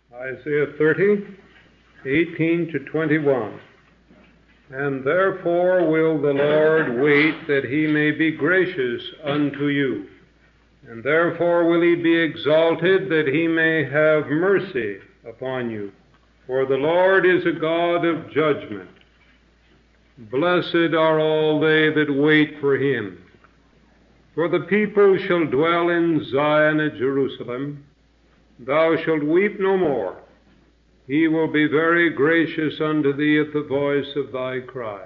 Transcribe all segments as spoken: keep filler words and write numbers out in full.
Isaiah thirty, eighteen to twenty-one. And therefore will the Lord wait that he may be gracious unto you. And therefore will he be exalted that he may have mercy upon you. For the Lord is a God of judgment. Blessed are all they that wait for him. For the people shall dwell in Zion at Jerusalem. Thou shalt weep no more. He will be very gracious unto thee at the voice of thy cry.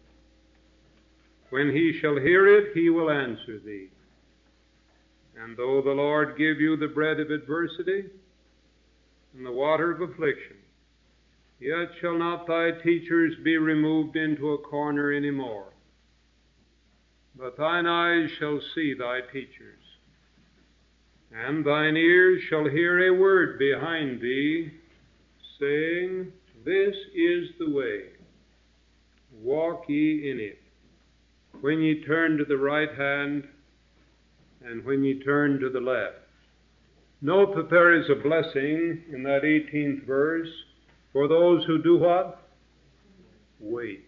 When he shall hear it, he will answer thee. And though the Lord give you the bread of adversity and the water of affliction, yet shall not thy teachers be removed into a corner any more. But thine eyes shall see thy teachers, and thine ears shall hear a word behind thee, saying, This is the way, walk ye in it, when ye turn to the right hand, and when ye turn to the left. Note that there is a blessing in that eighteenth verse for those who do what? Wait.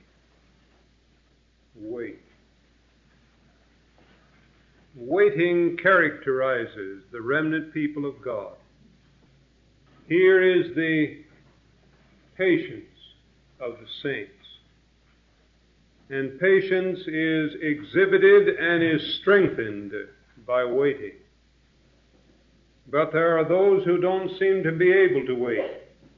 Wait. Waiting characterizes the remnant people of God. Here is the patience of the saints. And patience is exhibited and is strengthened by waiting. But there are those who don't seem to be able to wait.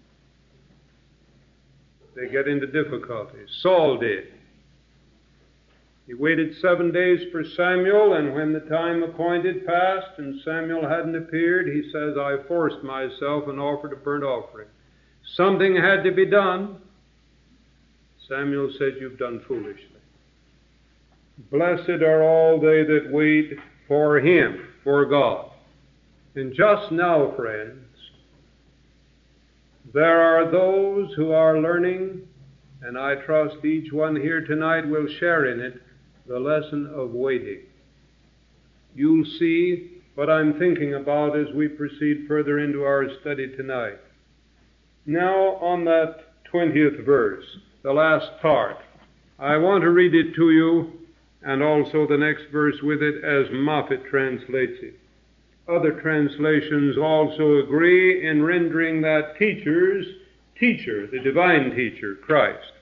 They get into difficulties. Saul did. He waited seven days for Samuel, and when the time appointed passed and Samuel hadn't appeared, he says, I forced myself and offered a burnt offering. Something had to be done. Samuel said, You've done foolishly. Blessed are all they that wait for him, for God. And just now, friends, there are those who are learning, and I trust each one here tonight will share in it, the lesson of waiting. You'll see what I'm thinking about as we proceed further into our study tonight. Now, on that twentieth verse, the last part, I want to read it to you, and also the next verse with it as Moffat translates it. Other translations also agree in rendering that teacher's teacher, the divine teacher, Christ.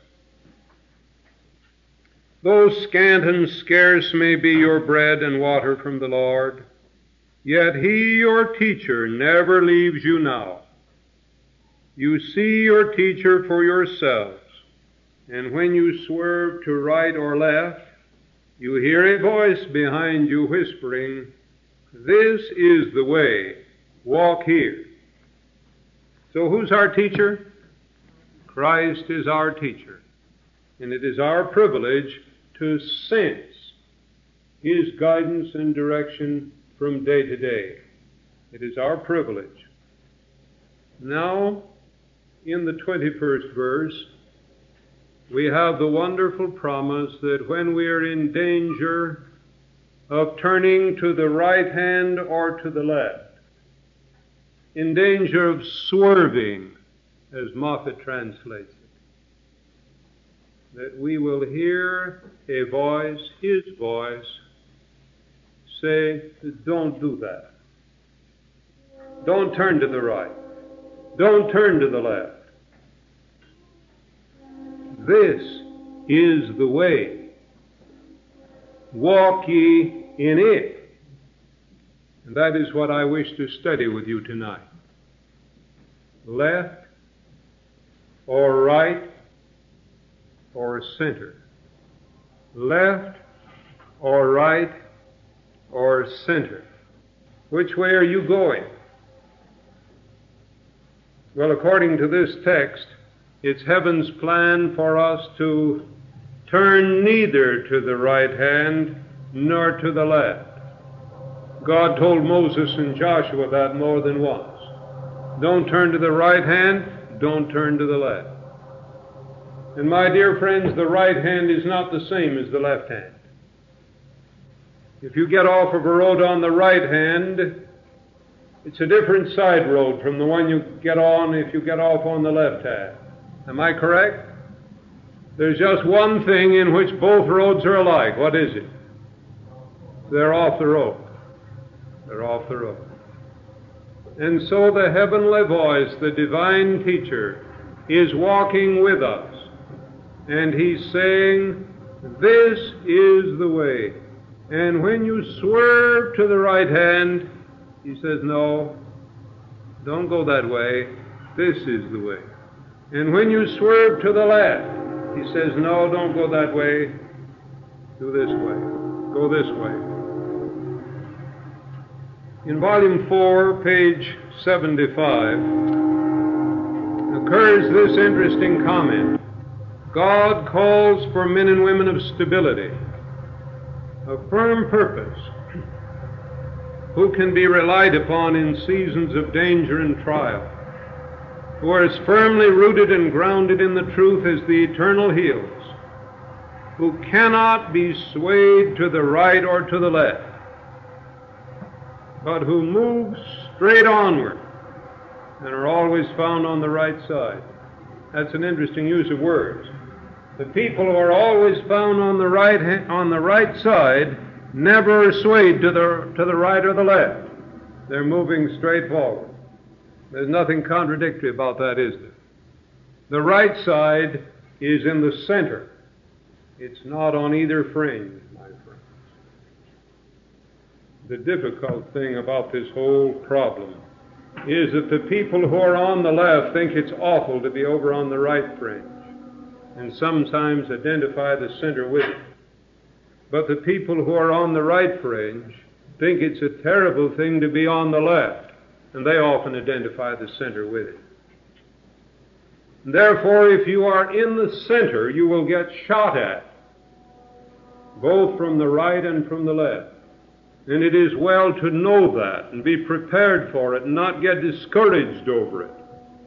Though scant and scarce may be your bread and water from the Lord, yet he, your teacher, never leaves you now. You see your teacher for yourselves, and when you swerve to right or left, you hear a voice behind you whispering, This is the way, walk here. So who's our teacher? Christ is our teacher. And it is our privilege to sense his guidance and direction from day to day. It is our privilege. Now, in the twenty-first verse, we have the wonderful promise that when we are in danger of turning to the right hand or to the left, in danger of swerving, as Moffat translates it, that we will hear a voice, his voice, say, don't do that. Don't turn to the right. Don't turn to the left. This is the way. Walk ye in it. And that is what I wish to study with you tonight. Left or right or center. Left or right or center. Which way are you going? Well, according to this text, it's heaven's plan for us to turn neither to the right hand nor to the left. God told Moses and Joshua that more than once. Don't turn to the right hand, don't turn to the left. And my dear friends, the right hand is not the same as the left hand. If you get off of a road on the right hand, It's a different side road from the one you get on if you get off on the left hand. Am I correct? There's just one thing in which both roads are alike. What is it? They're off the road. They're off the road. And so the heavenly voice, the divine teacher, is walking with us. And he's saying, this is the way. And when you swerve to the right hand, he says, no, don't go that way. This is the way. And when you swerve to the left, he says, no, don't go that way. Do this way. Go this way. In volume four, page seventy-five, occurs this interesting comment. God calls for men and women of stability, of firm purpose, who can be relied upon in seasons of danger and trial, who are as firmly rooted and grounded in the truth as the eternal hills, who cannot be swayed to the right or to the left, but who move straight onward and are always found on the right side. That's an interesting use of words. The people who are always found on the right ha- on the right side never are swayed to the to the right or the left. They're moving straight forward. There's nothing contradictory about that, is there? The right side is in the center. It's not on either fringe, my friends. The difficult thing about this whole problem is that the people who are on the left think it's awful to be over on the right fringe, and sometimes identify the center with it. But the people who are on the right fringe think it's a terrible thing to be on the left, and they often identify the center with it. And therefore, if you are in the center, you will get shot at, both from the right and from the left. And it is well to know that and be prepared for it and not get discouraged over it,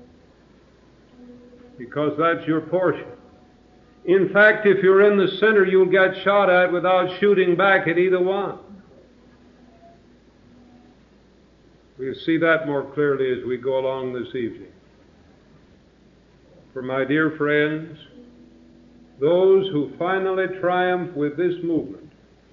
because that's your portion. In fact, if you're in the center, you'll get shot at without shooting back at either one. We'll see that more clearly as we go along this evening. For my dear friends, those who finally triumph with this movement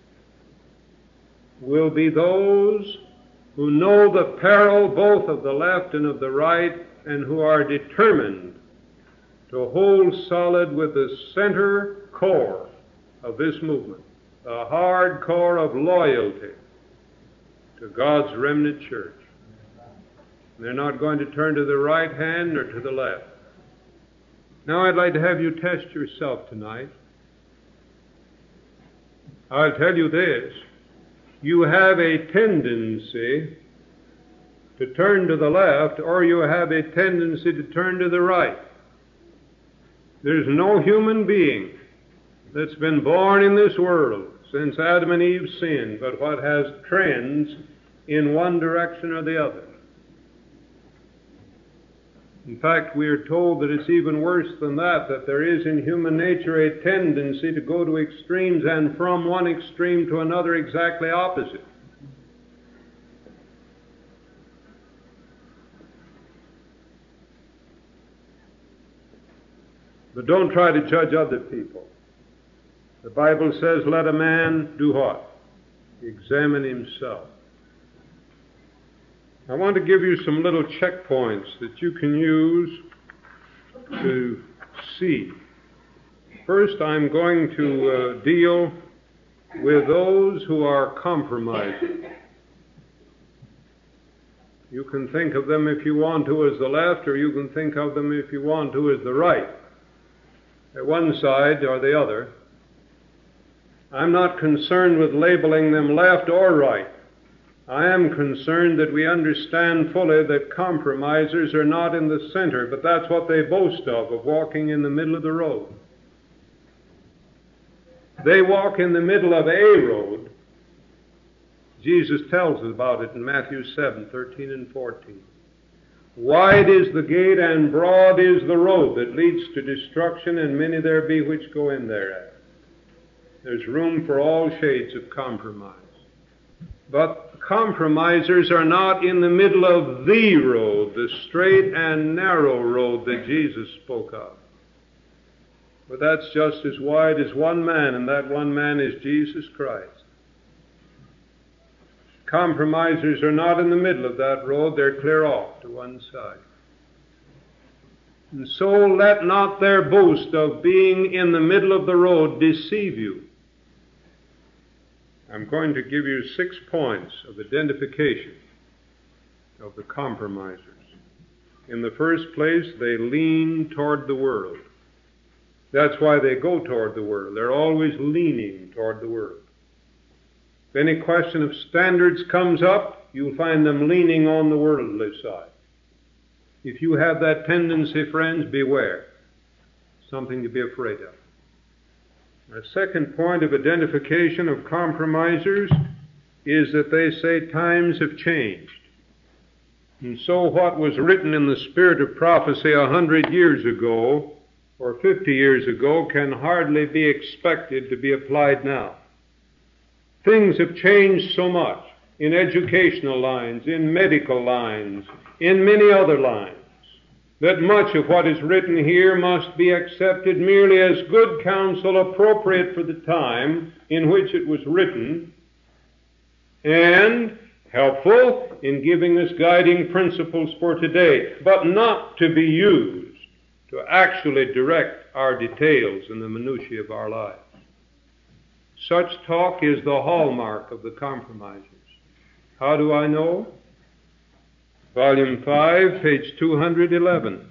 will be those who know the peril both of the left and of the right, and who are determined to hold solid with the center core of this movement, the hard core of loyalty to God's remnant church. They're not going to turn to the right hand or to the left. Now I'd like to have you test yourself tonight. I'll tell you this. You have a tendency to turn to the left, or you have a tendency to turn to the right. There's no human being that's been born in this world since Adam and Eve sinned, but what has trends in one direction or the other. In fact, we are told that it's even worse than that, that there is in human nature a tendency to go to extremes, and from one extreme to another exactly opposite. But don't try to judge other people. The Bible says, let a man do what? Examine himself. I want to give you some little checkpoints that you can use to see. First, I'm going to uh, deal with those who are compromising. You can think of them if you want to as the left, or you can think of them if you want to as the right, at one side or the other. I'm not concerned with labeling them left or right. I am concerned that we understand fully that compromisers are not in the center, but that's what they boast of, of walking in the middle of the road. They walk in the middle of a road. Jesus tells us about it in Matthew seven, thirteen and fourteen. Wide is the gate and broad is the road that leads to destruction, and many there be which go in thereat. There's room for all shades of compromise. But compromisers are not in the middle of the road, the straight and narrow road that Jesus spoke of. But that's just as wide as one man, and that one man is Jesus Christ. Compromisers are not in the middle of that road, they're clear off to one side. And so let not their boast of being in the middle of the road deceive you. I'm going to give you six points of identification of the compromisers. In the first place, they lean toward the world. That's why they go toward the world. They're always leaning toward the world. If any question of standards comes up, you'll find them leaning on the worldly side. If you have that tendency, friends, beware. Something to be afraid of. A second point of identification of compromisers is that they say times have changed. And so what was written in the spirit of prophecy a hundred years ago or fifty years ago can hardly be expected to be applied now. Things have changed so much in educational lines, in medical lines, in many other lines, that much of what is written here must be accepted merely as good counsel appropriate for the time in which it was written, and helpful in giving us guiding principles for today, but not to be used to actually direct our details and the minutiae of our lives. Such talk is the hallmark of the compromisers. How do I know? Volume five, page two hundred eleven.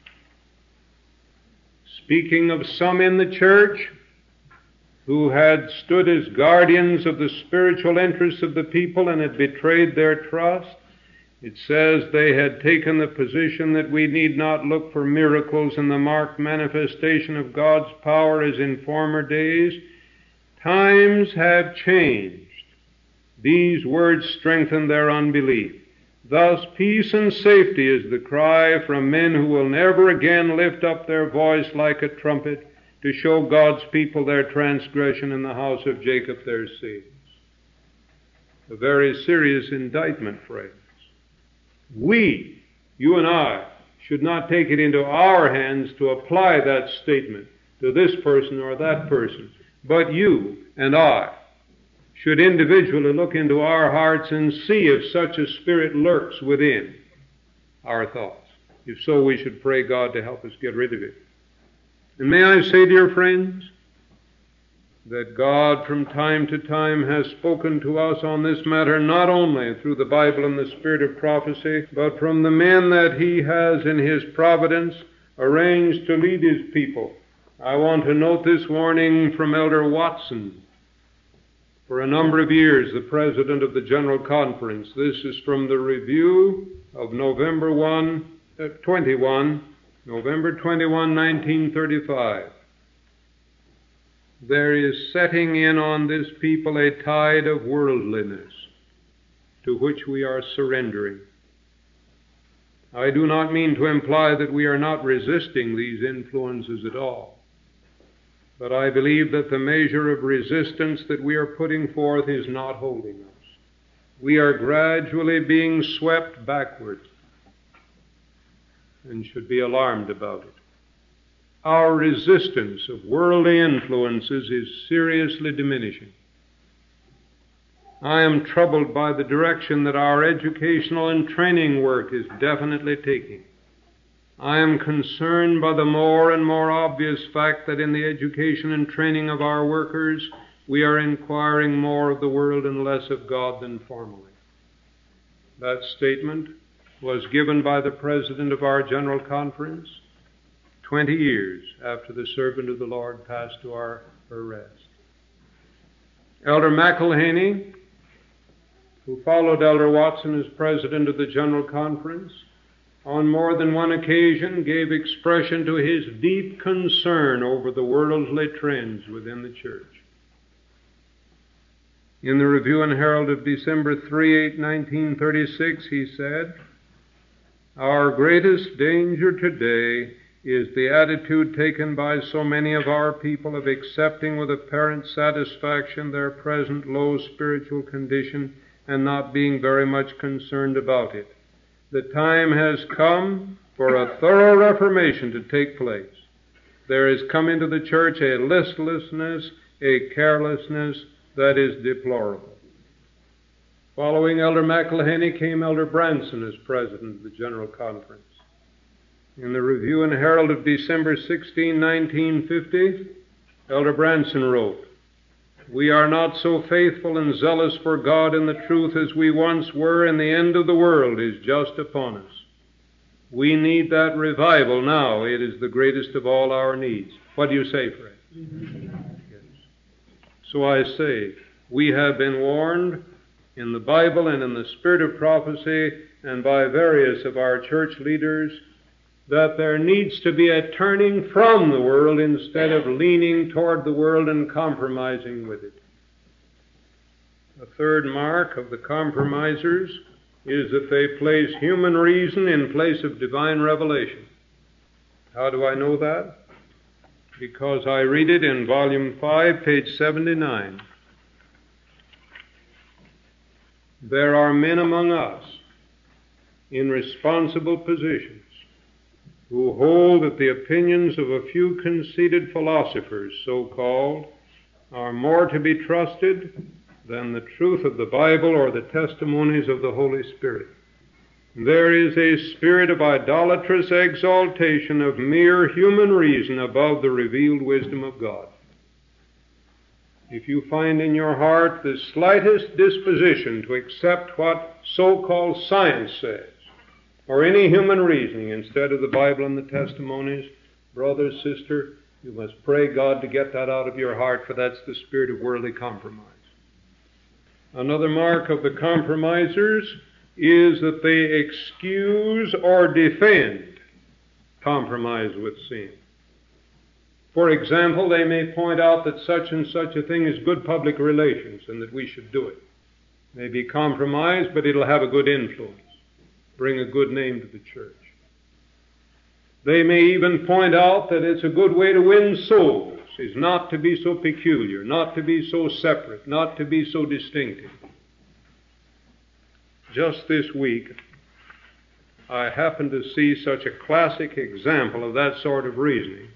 Speaking of some in the church who had stood as guardians of the spiritual interests of the people and had betrayed their trust, it says they had taken the position that we need not look for miracles in the marked manifestation of God's power as in former days. Times have changed. These words strengthen their unbelief. Thus, peace and safety is the cry from men who will never again lift up their voice like a trumpet to show God's people their transgression in the house of Jacob their sins. A very serious indictment, friends. We, you and I, should not take it into our hands to apply that statement to this person or that person, but you and I should individually look into our hearts and see if such a spirit lurks within our thoughts. If so, we should pray God to help us get rid of it. And may I say, dear friends, that God from time to time has spoken to us on this matter not only through the Bible and the spirit of prophecy, but from the men that He has in His providence arranged to lead His people. I want to note this warning from Elder Watson, for a number of years the President of the General Conference. This is from the review of November twenty-first, November twenty-first, nineteen thirty-five. There is setting in on this people a tide of worldliness to which we are surrendering. I do not mean to imply that we are not resisting these influences at all, but I believe that the measure of resistance that we are putting forth is not holding us. We are gradually being swept backward and should be alarmed about it. Our resistance of worldly influences is seriously diminishing. I am troubled by the direction that our educational and training work is definitely taking. I am concerned by the more and more obvious fact that in the education and training of our workers, we are inquiring more of the world and less of God than formerly. That statement was given by the President of our General Conference twenty years after the servant of the Lord passed to our rest. Elder McElhaney, who followed Elder Watson as President of the General Conference, on more than one occasion gave expression to his deep concern over the worldly trends within the church. In the Review and Herald of December thirty-eighth, nineteen thirty-six, he said, "Our greatest danger today is the attitude taken by so many of our people of accepting with apparent satisfaction their present low spiritual condition and not being very much concerned about it. The time has come for a thorough reformation to take place. There has come into the church a listlessness, a carelessness that is deplorable. Following Elder McElhenney came Elder Branson as president of the General Conference. In the Review and Herald of December sixteenth, nineteen fifty, Elder Branson wrote, "We are not so faithful and zealous for God and the truth as we once were, and the end of the world is just upon us. We need that revival now. It is the greatest of all our needs." What do you say, Fred? Yes. So I say, we have been warned in the Bible and in the spirit of prophecy and by various of our church leaders that there needs to be a turning from the world instead of leaning toward the world and compromising with it. The third mark of the compromisers is that they place human reason in place of divine revelation. How do I know that? Because I read it in volume five, page seventy-nine. There are men among us in responsible positions who hold that the opinions of a few conceited philosophers, so-called, are more to be trusted than the truth of the Bible or the testimonies of the Holy Spirit. There is a spirit of idolatrous exaltation of mere human reason above the revealed wisdom of God. If you find in your heart the slightest disposition to accept what so-called science says, or any human reasoning instead of the Bible and the testimonies, brother, sister, you must pray God to get that out of your heart, for that's the spirit of worldly compromise. Another mark of the compromisers is that they excuse or defend compromise with sin. For example, they may point out that such and such a thing is good public relations and that we should do it. It may be compromised, but it'll have a good influence, bring a good name to the church. They may even point out that it's a good way to win souls, is not to be so peculiar, not to be so separate, not to be so distinctive. Just this week, I happened to see such a classic example of that sort of reasoning.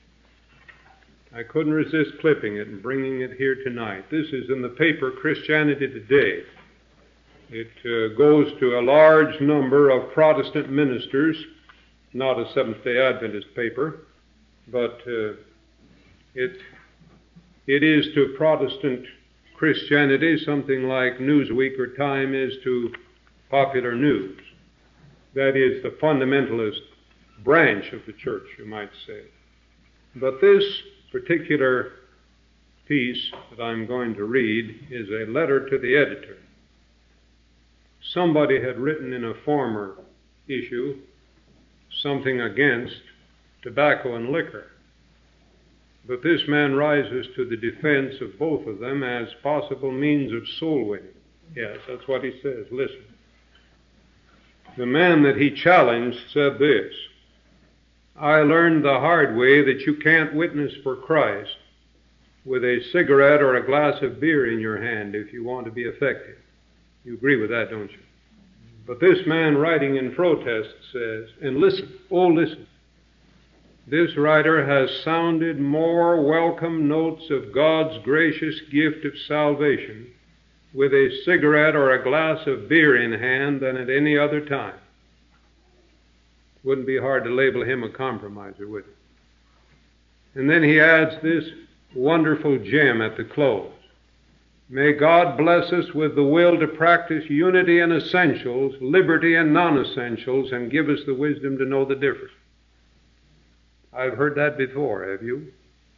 I couldn't resist clipping it and bringing it here tonight. This is in the paper Christianity Today. It uh, goes to a large number of Protestant ministers, not a Seventh-day Adventist paper, but uh, it it is to Protestant Christianity something like Newsweek or Time is to popular news. That is the fundamentalist branch of the church, you might say. But this particular piece that I'm going to read is a letter to the editor. Somebody had written in a former issue something against tobacco and liquor. But this man rises to the defense of both of them as possible means of soul winning. Yes, that's what he says. Listen. The man that he challenged said this: "I learned the hard way that you can't witness for Christ with a cigarette or a glass of beer in your hand if you want to be effective." You agree with that, don't you? But this man writing in protest says, and listen, oh listen, this writer has sounded more welcome notes of God's gracious gift of salvation with a cigarette or a glass of beer in hand than at any other time. Wouldn't be hard to label him a compromiser, would it? And then he adds this wonderful gem at the close: "May God bless us with the will to practice unity in essentials, liberty in non-essentials, and give us the wisdom to know the difference." I've heard that before, have you?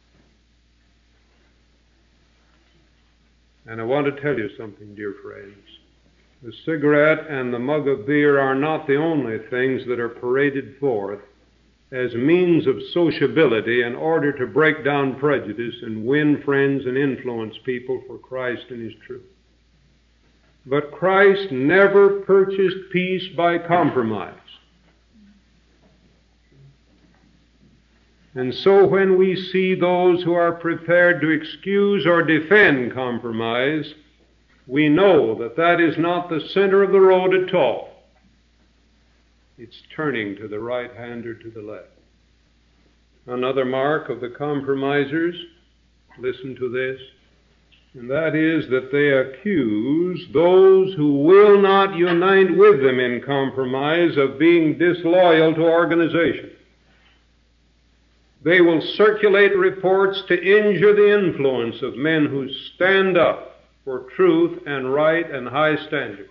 And I want to tell you something, dear friends. The cigarette and the mug of beer are not the only things that are paraded forth as means of sociability in order to break down prejudice and win friends and influence people for Christ and His truth. But Christ never purchased peace by compromise. And so when we see those who are prepared to excuse or defend compromise, we know that that is not the center of the road at all. It's turning to the right hand or to the left. Another mark of the compromisers, listen to this, and that is that they accuse those who will not unite with them in compromise of being disloyal to organization. They will circulate reports to injure the influence of men who stand up for truth and right and high standards.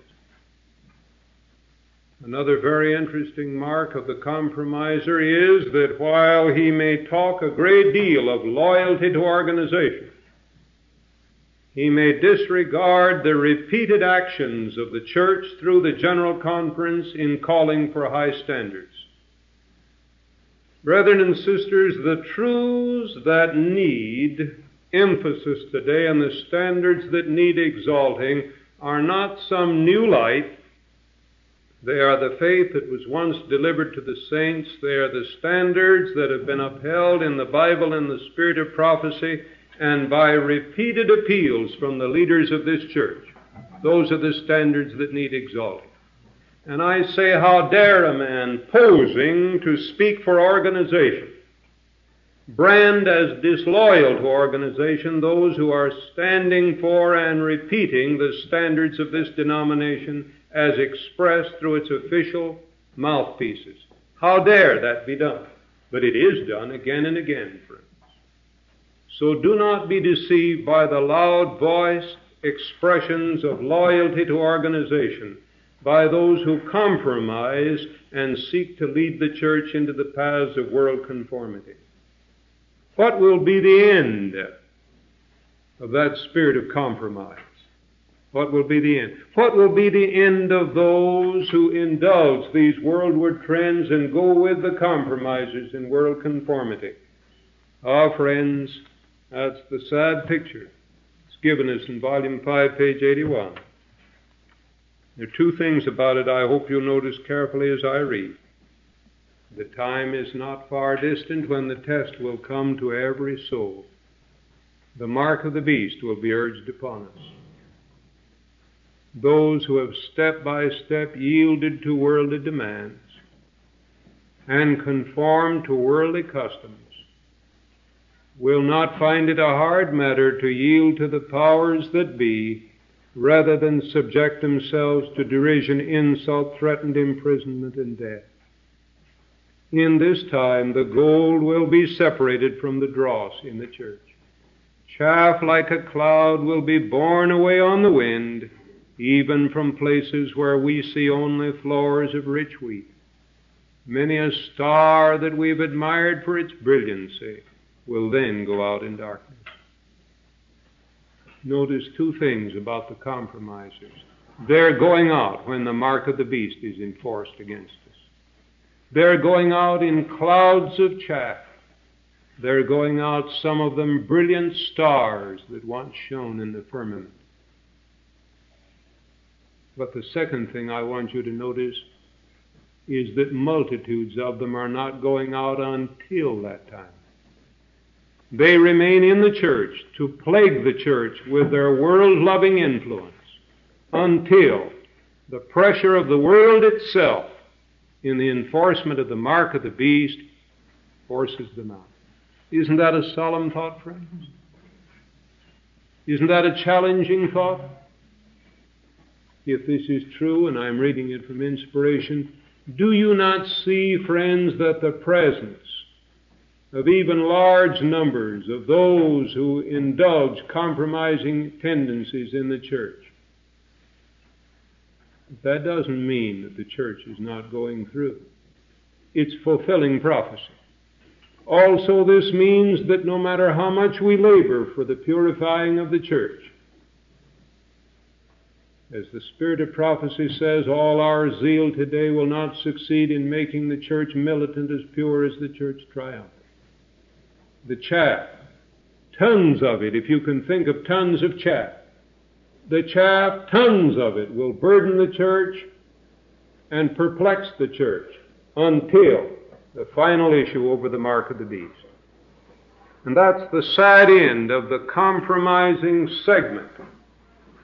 Another very interesting mark of the compromiser is that while he may talk a great deal of loyalty to organization, he may disregard the repeated actions of the church through the General Conference in calling for high standards. Brethren and sisters, the truths that need emphasis today and the standards that need exalting are not some new light. They are the faith that was once delivered to the saints. They are the standards that have been upheld in the Bible in the spirit of prophecy and by repeated appeals from the leaders of this church. Those are the standards that need exalting. And I say, how dare a man posing to speak for organization brand as disloyal to organization those who are standing for and repeating the standards of this denomination as expressed through its official mouthpieces. How dare that be done? But it is done again and again, friends. So do not be deceived by the loud-voiced expressions of loyalty to organization by those who compromise and seek to lead the church into the paths of world conformity. What will be the end of that spirit of compromise? What will be the end? What will be the end of those who indulge these worldward trends and go with the compromisers in world conformity? Ah, friends, that's the sad picture. It's given us in Volume five, page eighty-one. There are two things about it I hope you'll notice carefully as I read. The time is not far distant when the test will come to every soul. The mark of the beast will be urged upon us. Those who have step by step yielded to worldly demands and conformed to worldly customs will not find it a hard matter to yield to the powers that be rather than subject themselves to derision, insult, threatened imprisonment, and death. In this time, the gold will be separated from the dross in the church. Chaff like a cloud will be borne away on the wind, even from places where we see only floors of rich wheat. Many a star that we've admired for its brilliancy will then go out in darkness. Notice two things about the compromisers. They're going out when the mark of the beast is enforced against us. They're going out in clouds of chaff. They're going out, some of them, brilliant stars that once shone in the firmament. But the second thing I want you to notice is that multitudes of them are not going out until that time. They remain in the church to plague the church with their world-loving influence until the pressure of the world itself in the enforcement of the mark of the beast forces them out. Isn't that a solemn thought, friends? Isn't that a challenging thought? If this is true, and I'm reading it from inspiration, do you not see, friends, that the presence of even large numbers of those who indulge compromising tendencies in the church, that doesn't mean that the church is not going through. It's fulfilling prophecy. Also, this means that no matter how much we labor for the purifying of the church, as the spirit of prophecy says, all our zeal today will not succeed in making the church militant as pure as the church triumphant. The chaff, tons of it, if you can think of tons of chaff, the chaff, tons of it, will burden the church and perplex the church until the final issue over the mark of the beast. And that's the sad end of the compromising segment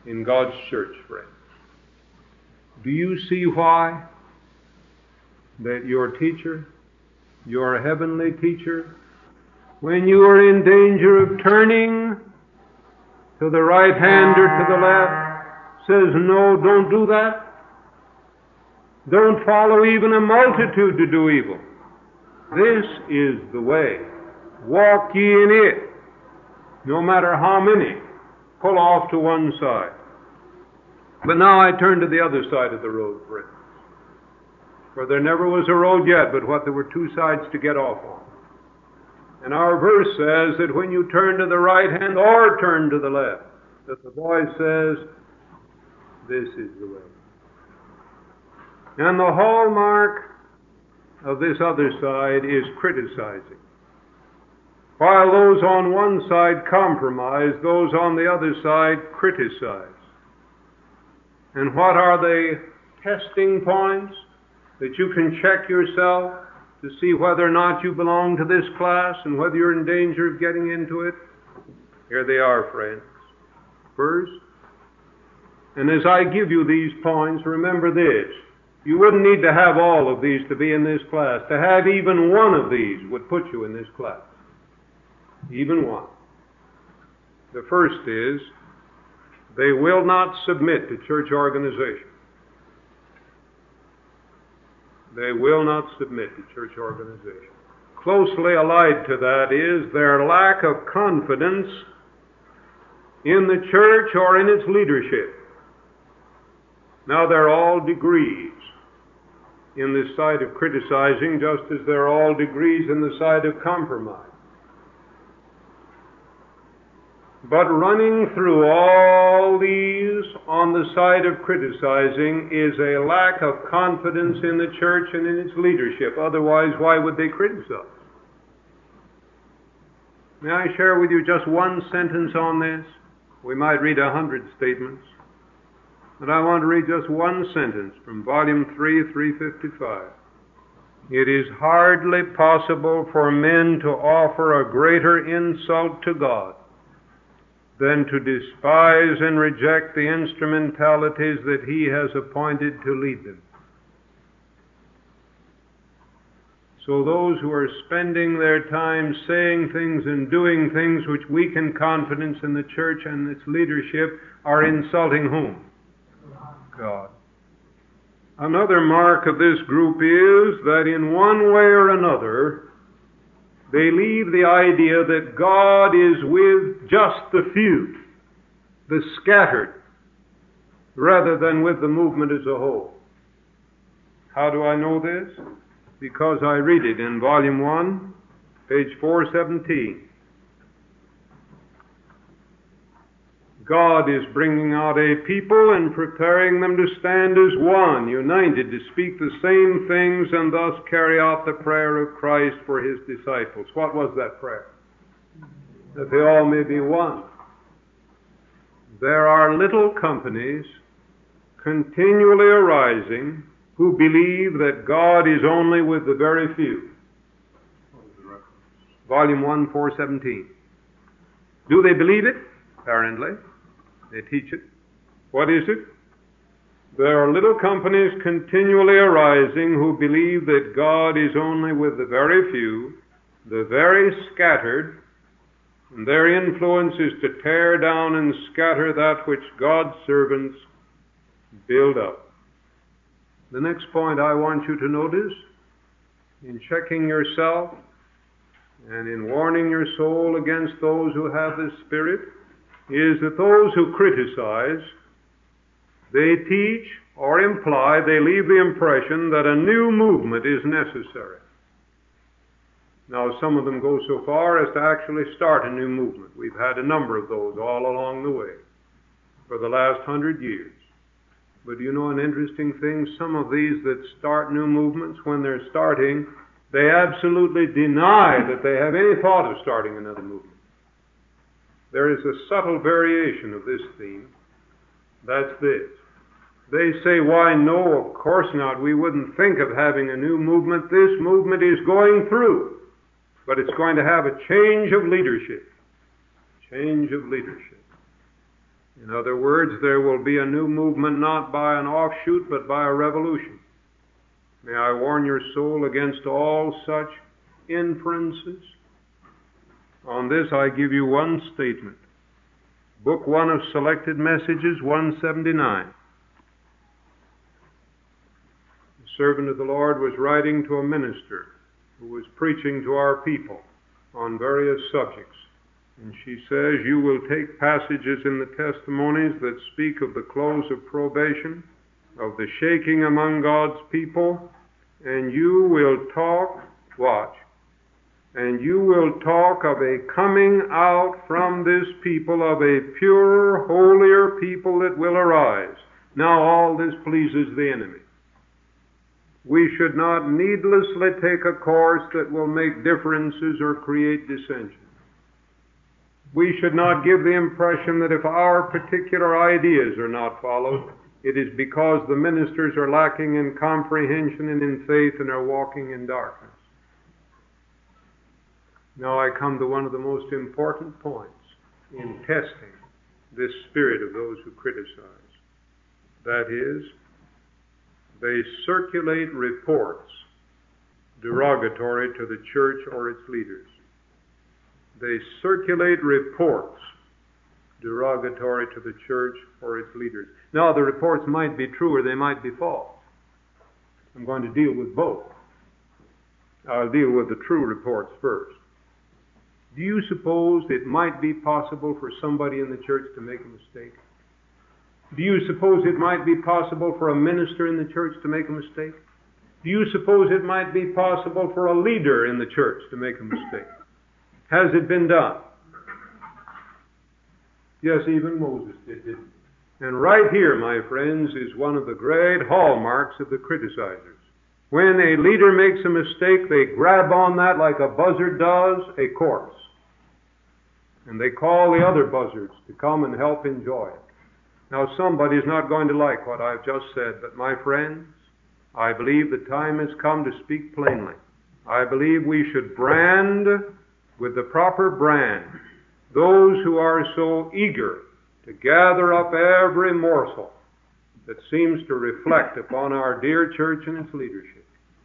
in God's church, friends. Do you see why that your teacher, your heavenly teacher, when you are in danger of turning to the right hand or to the left, says, no, don't do that. Don't follow even a multitude to do evil. This is the way. Walk ye in it. No matter how many pull off to one side. But now I turn to the other side of the road, friends. For there never was a road yet but what there were two sides to get off on. And our verse says that when you turn to the right hand or turn to the left, that the voice says, this is the way. And the hallmark of this other side is criticizing. While those on one side compromise, those on the other side criticize. And what are the testing points that you can check yourself to see whether or not you belong to this class and whether you're in danger of getting into it? Here they are, friends. First, and as I give you these points, remember this. You wouldn't need to have all of these to be in this class. To have even one of these would put you in this class. Even one. The first is, they will not submit to church organization. They will not submit to church organization. Closely allied to that is their lack of confidence in the church or in its leadership. Now, they're all degrees in this side of criticizing, just as there are all degrees in the side of compromise. But running through all these on the side of criticizing is a lack of confidence in the church and in its leadership. Otherwise, why would they criticize? May I share with you just one sentence on this? We might read a hundred statements. But I want to read just one sentence from Volume three, three fifty-five. It is hardly possible for men to offer a greater insult to God than to despise and reject the instrumentalities that He has appointed to lead them. So those who are spending their time saying things and doing things which weaken confidence in the church and its leadership are insulting whom? God. Another mark of this group is that in one way or another, they leave the idea that God is with just the few, the scattered, rather than with the movement as a whole. How do I know this? Because I read it in Volume one, page four seventeen. God is bringing out a people and preparing them to stand as one, united to speak the same things and thus carry out the prayer of Christ for His disciples. What was that prayer? That they all may be one. There are little companies continually arising who believe that God is only with the very few. Volume one, four seventeen. Do they believe it? Apparently. They teach it. What is it? There are little companies continually arising who believe that God is only with the very few, the very scattered, and their influence is to tear down and scatter that which God's servants build up. The next point I want you to notice, in checking yourself and in warning your soul against those who have this spirit, is that those who criticize, they teach or imply, they leave the impression that a new movement is necessary. Now, some of them go so far as to actually start a new movement. We've had a number of those all along the way for the last hundred years. But you know an interesting thing? Some of these that start new movements, when they're starting, they absolutely deny that they have any thought of starting another movement. There is a subtle variation of this theme. That's this. They say, why, no, of course not. We wouldn't think of having a new movement. This movement is going through, but it's going to have a change of leadership. Change of leadership. In other words, there will be a new movement not by an offshoot but by a revolution. May I warn your soul against all such inferences? On this I give you one statement. Book one of Selected Messages, one seventy-nine. The servant of the Lord was writing to a minister who was preaching to our people on various subjects. And she says, you will take passages in the testimonies that speak of the close of probation, of the shaking among God's people, and you will talk, watch, and you will talk of a coming out from this people of a purer, holier people that will arise. Now all this pleases the enemy. We should not needlessly take a course that will make differences or create dissension. We should not give the impression that if our particular ideas are not followed, it is because the ministers are lacking in comprehension and in faith and are walking in darkness. Now I come to one of the most important points in testing this spirit of those who criticize. That is, they circulate reports derogatory to the church or its leaders. They circulate reports derogatory to the church or its leaders. Now, the reports might be true or they might be false. I'm going to deal with both. I'll deal with the true reports first. Do you suppose it might be possible for somebody in the church to make a mistake? Do you suppose it might be possible for a minister in the church to make a mistake? Do you suppose it might be possible for a leader in the church to make a mistake? Has it been done? Yes, even Moses did, didn't he? And right here, my friends, is one of the great hallmarks of the criticizers. When a leader makes a mistake, they grab on that like a buzzard does a corpse. And they call the other buzzards to come and help enjoy it. Now, somebody's not going to like what I've just said, but my friends, I believe the time has come to speak plainly. I believe we should brand with the proper brand those who are so eager to gather up every morsel that seems to reflect upon our dear church and its leadership.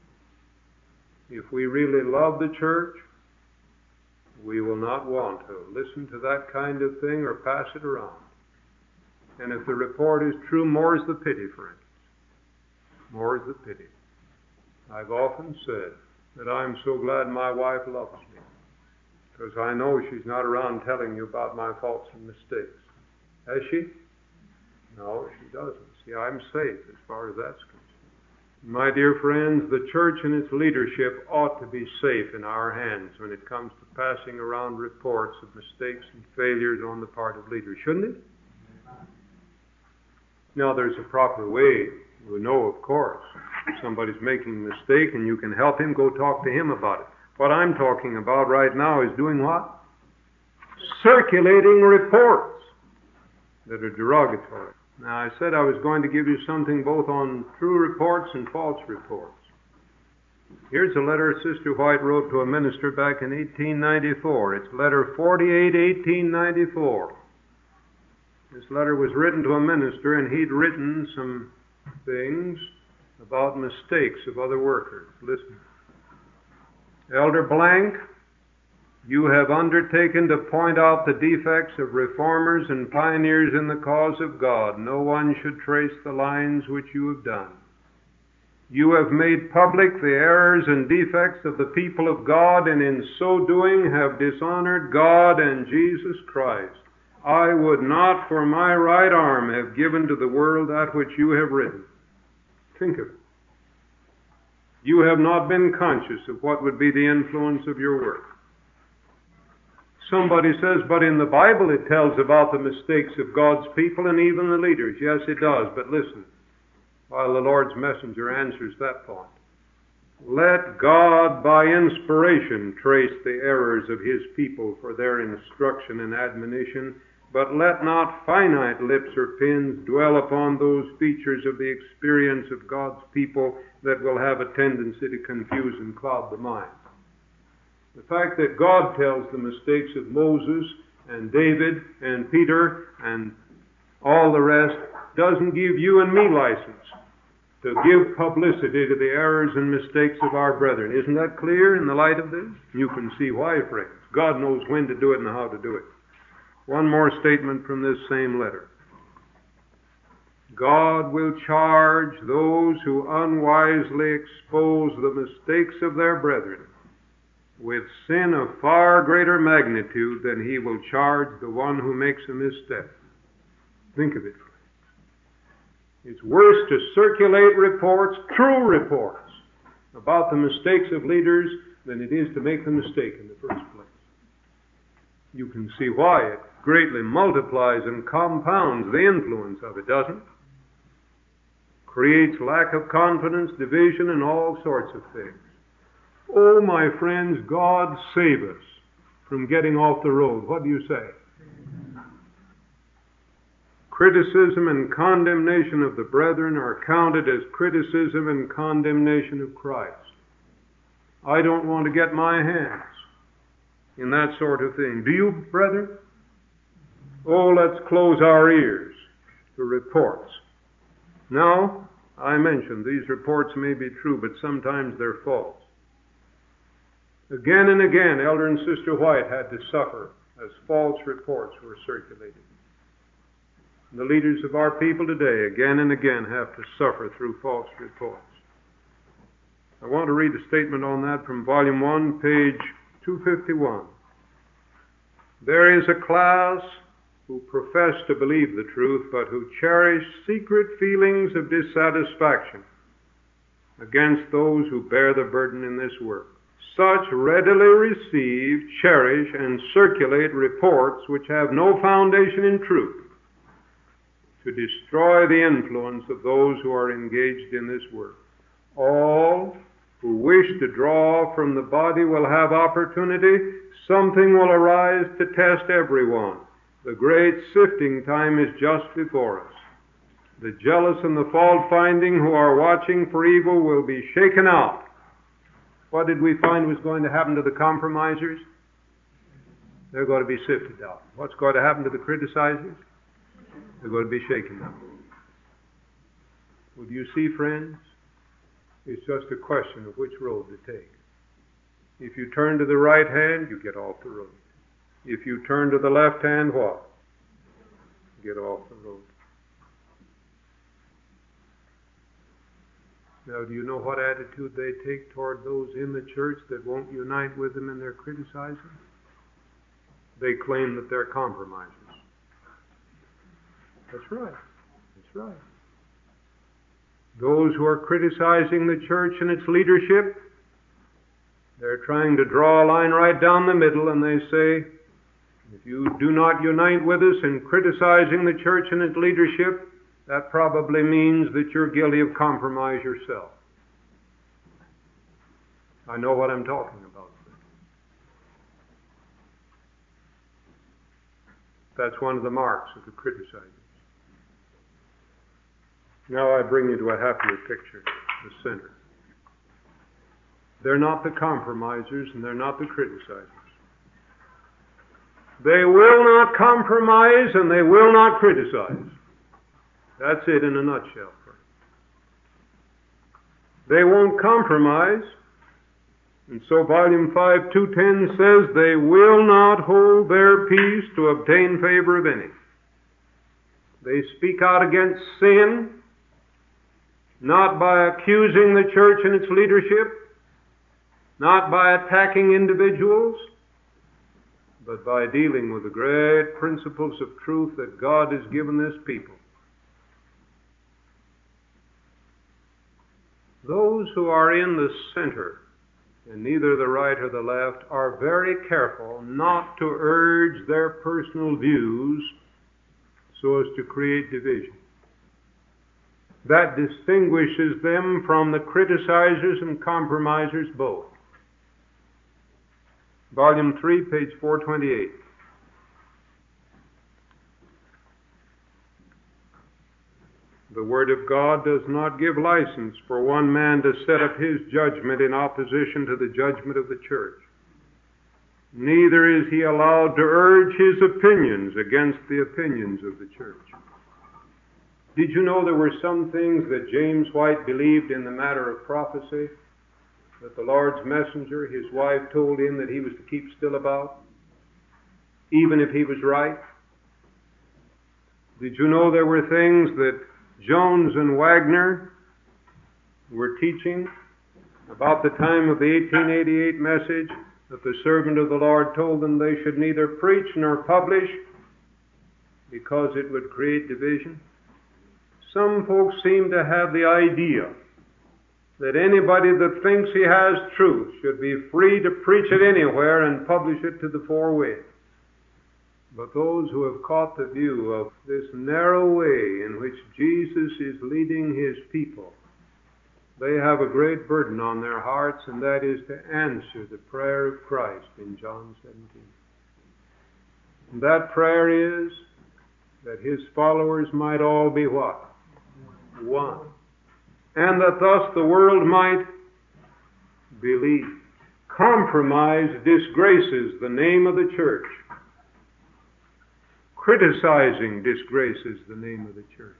If we really love the church, we will not want to listen to that kind of thing or pass it around. And if the report is true, more's the pity, friends. More's the pity. I've often said that I'm so glad my wife loves me, because I know she's not around telling you about my faults and mistakes. Has she? No, she doesn't. See, I'm safe as far as that's concerned. My dear friends, the church and its leadership ought to be safe in our hands when it comes to passing around reports of mistakes and failures on the part of leaders, shouldn't it? Now, there's a proper way. You know, of course, if somebody's making a mistake and you can help him, go talk to him about it. What I'm talking about right now is doing what? Circulating reports that are derogatory. Now, I said I was going to give you something both on true reports and false reports. Here's a letter Sister White wrote to a minister back in eighteen ninety-four. It's letter forty-eight, eighteen ninety-four. This letter was written to a minister, and he'd written some things about mistakes of other workers. Listen. Elder Blank, you have undertaken to point out the defects of reformers and pioneers in the cause of God. No one should trace the lines which you have done. You have made public the errors and defects of the people of God, and in so doing have dishonored God and Jesus Christ. I would not for my right arm have given to the world that which you have written. Think of it. You have not been conscious of what would be the influence of your work. Somebody says, but in the Bible it tells about the mistakes of God's people and even the leaders. Yes, it does, but listen, while the Lord's messenger answers that point. Let God by inspiration trace the errors of His people for their instruction and admonition, but let not finite lips or pens dwell upon those features of the experience of God's people that will have a tendency to confuse and cloud the mind. The fact that God tells the mistakes of Moses and David and Peter and All the rest doesn't give you and me license to give publicity to the errors and mistakes of our brethren. Isn't that clear in the light of this? You can see why, friends. God knows when to do it and how to do it. One more statement from this same letter. God will charge those who unwisely expose the mistakes of their brethren with sin of far greater magnitude than he will charge the one who makes a misstep. Think of it. It's worse to circulate reports, true reports, about the mistakes of leaders than it is to make the mistake in the first place. You can see why it greatly multiplies and compounds the influence of it, doesn't it? Creates lack of confidence, division, and all sorts of things. Oh, my friends, God save us from getting off the road. What do you say? Criticism and condemnation of the brethren are counted as criticism and condemnation of Christ. I don't want to get my hands in that sort of thing. Do you, brethren? Oh, let's close our ears to reports. Now, I mentioned these reports may be true, but sometimes they're false. Again and again, Elder and Sister White had to suffer as false reports were circulated. The leaders of our people today, again and again, have to suffer through false reports. I want to read a statement on that from Volume one, page two fifty-one. There is a class who profess to believe the truth, but who cherish secret feelings of dissatisfaction against those who bear the burden in this work. Such readily receive, cherish, and circulate reports which have no foundation in truth to destroy the influence of those who are engaged in this work. All who wish to draw from the body will have opportunity. Something will arise to test everyone. The great sifting time is just before us. The jealous and the fault-finding who are watching for evil will be shaken out. What did we find was going to happen to the compromisers? They're going to be sifted out. What's going to happen to the criticizers? They're going to be shaken out. Well, do you see, friends? It's just a question of which road to take. If you turn to the right hand, you get off the road. If you turn to the left hand, what? Get off the road. Now, do you know what attitude they take toward those in the church that won't unite with them in their criticizing? They claim that they're compromisers. That's right. That's right. Those who are criticizing the church and its leadership, they're trying to draw a line right down the middle, and they say, if you do not unite with us in criticizing the church and its leadership, that probably means that you're guilty of compromise yourself. I know what I'm talking about. That's one of the marks of the criticizers. Now I bring you to a happier picture, the sinner. They're not the compromisers and they're not the criticizers. They will not compromise and they will not criticize. That's it in a nutshell. They won't compromise. And so Volume five, two ten says, they will not hold their peace to obtain favor of any. They speak out against sin, not by accusing the church and its leadership, not by attacking individuals, but by dealing with the great principles of truth that God has given this people. Those who are in the center, and neither the right or the left, are very careful not to urge their personal views so as to create division. That distinguishes them from the criticizers and compromisers both. Volume three, page four twenty-eight. The Word of God does not give license for one man to set up his judgment in opposition to the judgment of the church. Neither is he allowed to urge his opinions against the opinions of the church. Did you know there were some things that James White believed in the matter of prophecy that the Lord's messenger, his wife, told him that he was to keep still about, even if he was right? Did you know there were things that Jones and Wagner were teaching about the time of the eighteen eighty-eight message, that the servant of the Lord told them they should neither preach nor publish because it would create division? Some folks seem to have the idea that anybody that thinks he has truth should be free to preach it anywhere and publish it to the four winds. But those who have caught the view of this narrow way in which Jesus is leading his people, they have a great burden on their hearts, and that is to answer the prayer of Christ in John seventeen. And that prayer is that his followers might all be what? One. And that thus the world might believe. Compromise disgraces the name of the church. Criticizing disgraces the name of the church.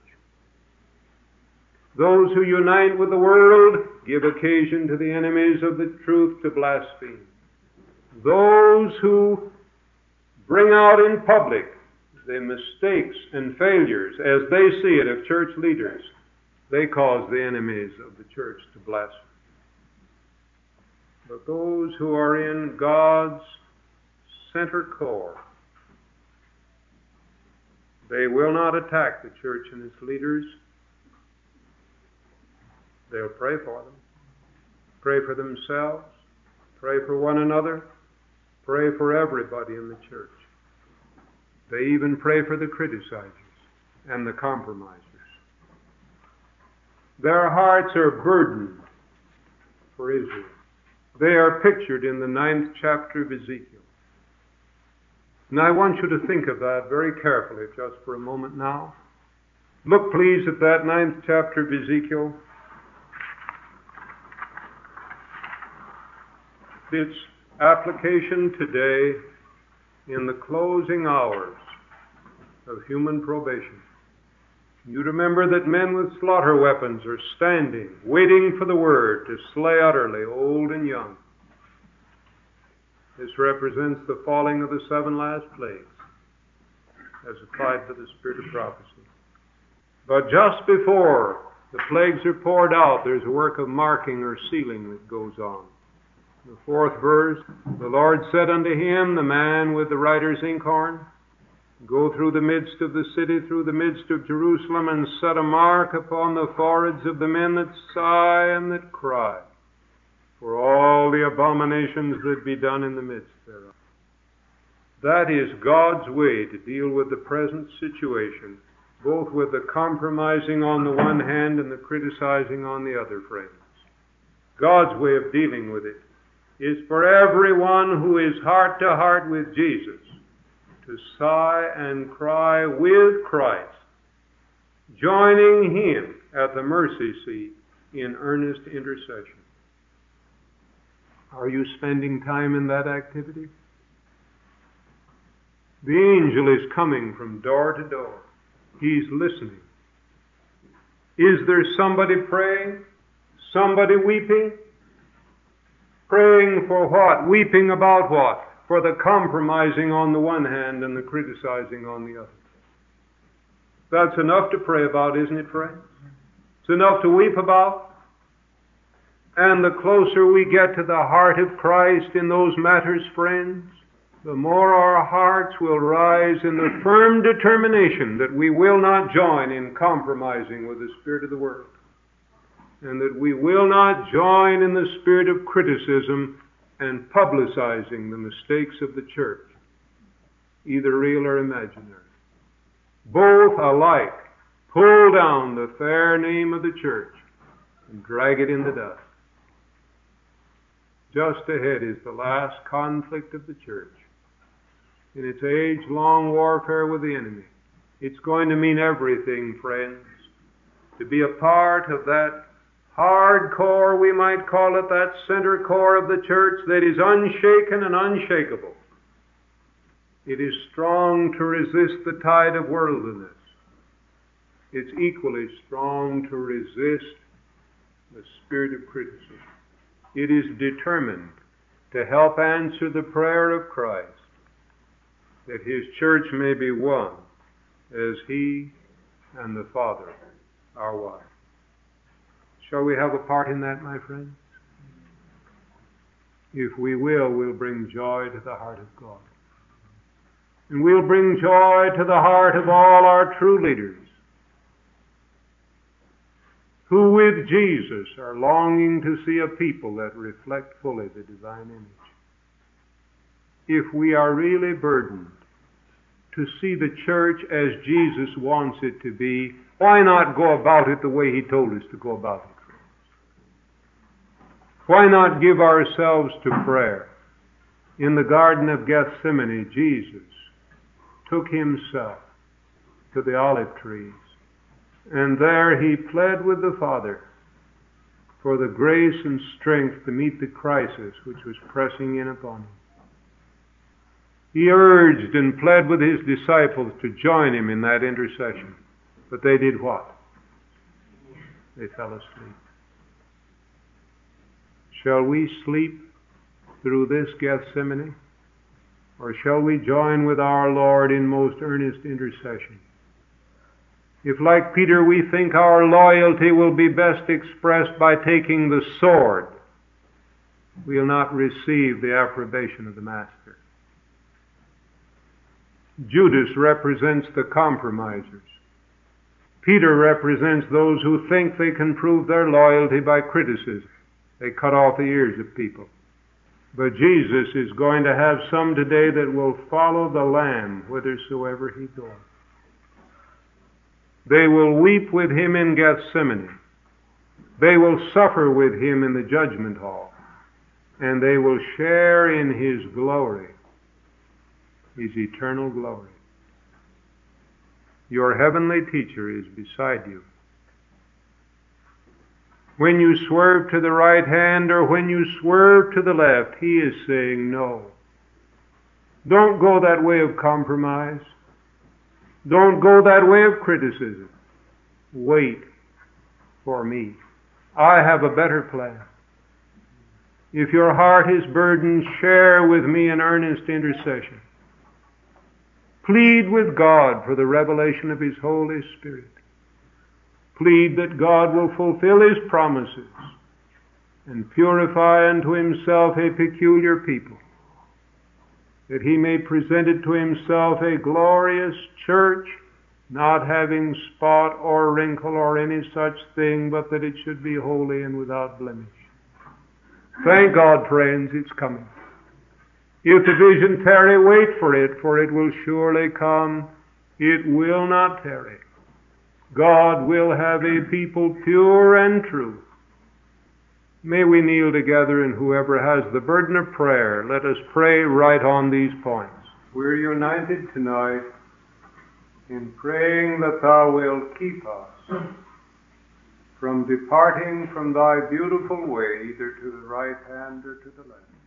Those who unite with the world give occasion to the enemies of the truth to blaspheme. Those who bring out in public the mistakes and failures as they see it of church leaders, they cause the enemies of the church to blaspheme. But those who are in God's center core, they will not attack the church and its leaders. They'll pray for them. Pray for themselves. Pray for one another. Pray for everybody in the church. They even pray for the criticizers and the compromisers. Their hearts are burdened for Israel. They are pictured in the ninth chapter of Ezekiel. And I want you to think of that very carefully just for a moment now. Look, please, at that ninth chapter of Ezekiel. Its application today in the closing hours of human probation. You remember that men with slaughter weapons are standing, waiting for the word to slay utterly old and young. This represents the falling of the seven last plagues as applied to the spirit of prophecy. But just before the plagues are poured out, there's a work of marking or sealing that goes on. The fourth verse, the Lord said unto him, the man with the writer's inkhorn, go through the midst of the city, through the midst of Jerusalem, and set a mark upon the foreheads of the men that sigh and that cry, for all the abominations that be done in the midst thereof. That is God's way to deal with the present situation, both with the compromising on the one hand and the criticizing on the other, friends. God's way of dealing with it is for everyone who is heart to heart with Jesus to sigh and cry with Christ, joining him at the mercy seat in earnest intercession. Are you spending time in that activity? The angel is coming from door to door. He's listening. Is there somebody praying? Somebody weeping? Praying for what? Weeping about what? For the compromising on the one hand and the criticizing on the other. That's enough to pray about, isn't it, friends? It's enough to weep about. And the closer we get to the heart of Christ in those matters, friends, the more our hearts will rise in the firm determination that we will not join in compromising with the spirit of the world, and that we will not join in the spirit of criticism and publicizing the mistakes of the church, either real or imaginary. Both alike pull down the fair name of the church and drag it in the dust. Just ahead is the last conflict of the church in its age-long warfare with the enemy. It's going to mean everything, friends, to be a part of that hard core, we might call it, that center core of the church that is unshaken and unshakable. It is strong to resist the tide of worldliness. it's equally strong to resist the spirit of criticism. It is determined to help answer the prayer of Christ, that His church may be one as He and the Father are one. Shall we have a part in that, my friends? If we will, we'll bring joy to the heart of God. And we'll bring joy to the heart of all our true leaders, who with Jesus are longing to see a people that reflect fully the divine image. If we are really burdened to see the church as Jesus wants it to be, why not go about it the way He told us to go about it, friends? Why not give ourselves to prayer? In the Garden of Gethsemane, Jesus took Himself to the olive trees, and there He pled with the Father for the grace and strength to meet the crisis which was pressing in upon Him. He urged and pled with His disciples to join Him in that intercession. But they did what? They fell asleep. Shall we sleep through this Gethsemane? Or shall we join with our Lord in most earnest intercession? If, like Peter, we think our loyalty will be best expressed by taking the sword, we'll not receive the approbation of the Master. Judas represents the compromisers. Peter represents those who think they can prove their loyalty by criticism. They cut off the ears of people. But Jesus is going to have some today that will follow the Lamb whithersoever He goes. They will weep with Him in Gethsemane. They will suffer with Him in the judgment hall. And they will share in His glory, His eternal glory. Your heavenly teacher is beside you. When you swerve to the right hand or when you swerve to the left, He is saying no. Don't go that way of compromise. Don't go that way of criticism. Wait for me. I have a better plan. If your heart is burdened, share with me in earnest intercession. Plead with God for the revelation of His Holy Spirit. Plead that God will fulfill His promises and purify unto Himself a peculiar people, that He may present it to Himself a glorious church, not having spot or wrinkle or any such thing, but that it should be holy and without blemish. Thank God, friends, it's coming. If the vision tarry, wait for it, for it will surely come. It will not tarry. God will have a people pure and true. May we kneel together, and whoever has the burden of prayer, let us pray right on these points. We're united tonight in praying that Thou wilt keep us from departing from Thy beautiful way, either to the right hand or to the left.